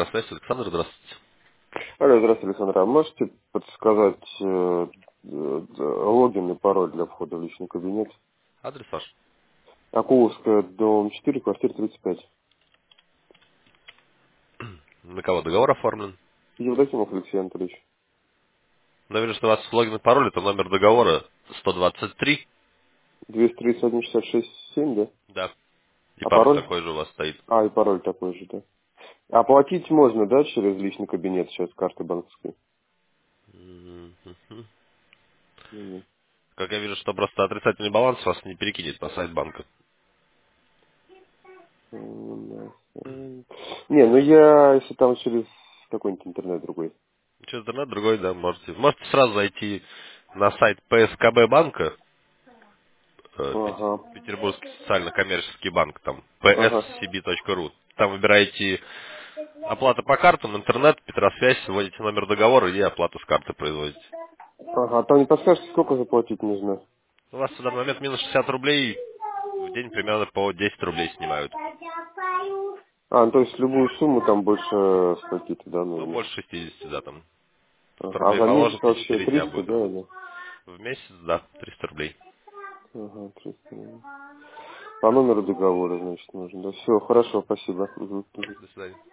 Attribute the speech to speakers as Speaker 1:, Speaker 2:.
Speaker 1: Петросвязь, Александр, здравствуйте.
Speaker 2: Алло, здравствуйте, Александр. А можете подсказать логин и пароль для входа в личный кабинет?
Speaker 1: Адрес ваш.
Speaker 2: Акуловская, дом 4, квартира 35.
Speaker 1: На кого договор оформлен?
Speaker 2: Евдокимов Алексей Анатольевич.
Speaker 1: Наверное, что у вас логин и пароль, это номер договора 123.
Speaker 2: 231 66 7, да?
Speaker 1: Да. И
Speaker 2: А
Speaker 1: пароль
Speaker 2: пароль?
Speaker 1: такой же у вас стоит.
Speaker 2: А, и пароль такой же, да. Оплатить можно, да, через личный кабинет сейчас карты банковской?
Speaker 1: Мгм.
Speaker 2: Мгм.
Speaker 1: Как я вижу, что просто отрицательный баланс вас не перекинет на сайт банка.
Speaker 2: Не, ну я, если там через какой-нибудь интернет другой.
Speaker 1: Что, интернет другой, да, можете. Можете сразу зайти на сайт ПСКБ банка,
Speaker 2: Ага,
Speaker 1: Петербургский социально-коммерческий банк, там,
Speaker 2: ага.
Speaker 1: pscb.ru. Там выбираете оплата по картам, интернет, Петросвязь, вводите номер договора и оплату с карты производите.
Speaker 2: Ага, а там не подскажете, сколько заплатить нужно?
Speaker 1: У вас в данный момент минус 60 рублей, в день примерно по 10 рублей снимают.
Speaker 2: А, ну, то есть любую сумму там больше скольки-то, да,
Speaker 1: Ну,
Speaker 2: нужно?
Speaker 1: больше 60, да, там. 100
Speaker 2: Ага. А
Speaker 1: рублей
Speaker 2: за месяц
Speaker 1: положите,
Speaker 2: вообще
Speaker 1: 4 дня
Speaker 2: 300,
Speaker 1: будет.
Speaker 2: да, или?
Speaker 1: В месяц, да, 300 рублей.
Speaker 2: Ага, 300. По номеру договора, значит, нужно. Да, все, хорошо, спасибо. Мгм, мгм.
Speaker 1: До свидания.